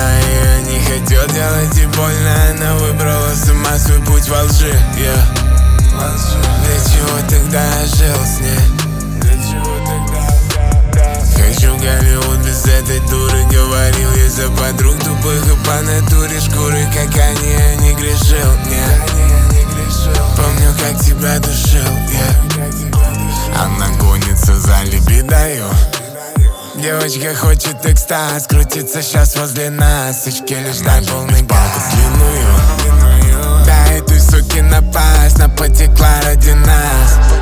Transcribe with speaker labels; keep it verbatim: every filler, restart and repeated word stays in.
Speaker 1: Я ее не хотел делать и больно, она выбрала сама свой путь во лжи, yeah. Для чего тогда я жил с ней? Для чего тогда? Хочу в Голливуд без этой дуры, говорил я за подруг тупых и по натуре шкуры, как они, я не грешил, нет. Помню, как тебя душил, yeah. Она гонится за либидою. Девочка хочет экстаз, крутится сейчас возле нас. Сучки лишь дай полный газ длинную. Да, этой суки напасть, она потекла ради нас.